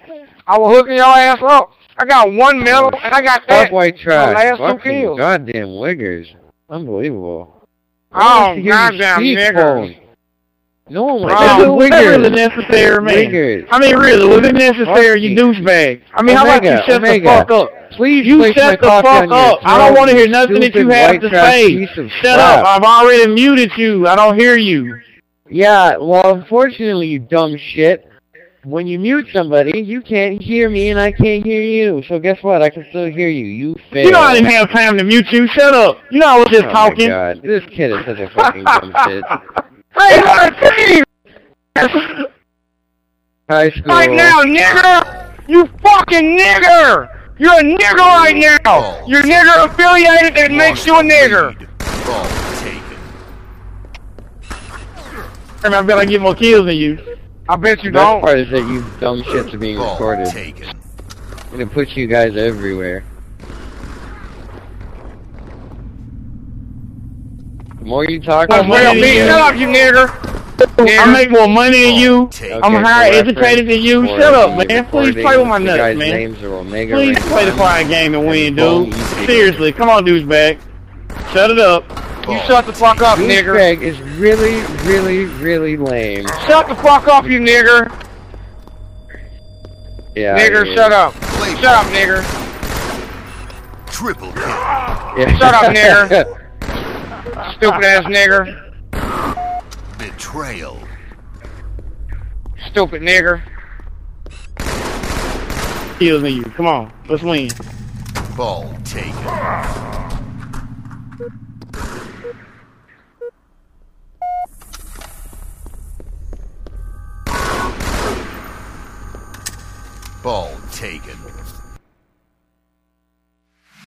I was hooking your ass up. I got 1 medal, and I got that. White trash. Last 2 Fucking kills. goddamn wiggers. Unbelievable. Oh, goddamn nigger. No one wants Oh, to Was that really wiggers. necessary, man? Wiggers. I mean, really, was it necessary, you douchebag? I mean, how about you shut the fuck up? Please You place my shut the coffee fuck on your up. I don't throat, want to hear you nothing that you stupid have white to trash say. piece of Shut crap. up. I've already muted you. I don't hear you. Yeah, well, unfortunately, you dumb shit. When you mute somebody, you can't hear me and I can't hear you. So guess what? I can still hear you. You fail. You know I didn't have time to mute you. Shut up. You know I was just talking. Oh my god, this kid is such a fucking dumb shit. Hey, my High school. right now, nigger! You fucking nigger! You're a nigger right now! You're nigger affiliated that makes you a nigger! Ball taken. I bet I get more kills than you. I bet you The best don't. part is that you dumb shits are being Ball recorded. taken. And it puts you guys everywhere. The more you talk, Oh, the more well, you man, get. Shut up, you nigger! I make more money than you. Taken. I'm higher for educated than you. reference, Shut up, for man. Please recording, play with my the nuts, guys' man. names are Omega Please Ray play the One. quiet game and win, Boom. dude. Seriously, come on, douchebag. Shut it up. You shut the fuck up, nigger! Douchebag is really, really, really lame. Shut the fuck up, you nigger! Yeah. Nigger, shut up! Shut up, nigger! Triple kill. Yeah. Shut up, nigger. Stupid ass nigger! Betrayal. Stupid nigger! Kills than you. Come on, let's win. Ball taken. Ball taken.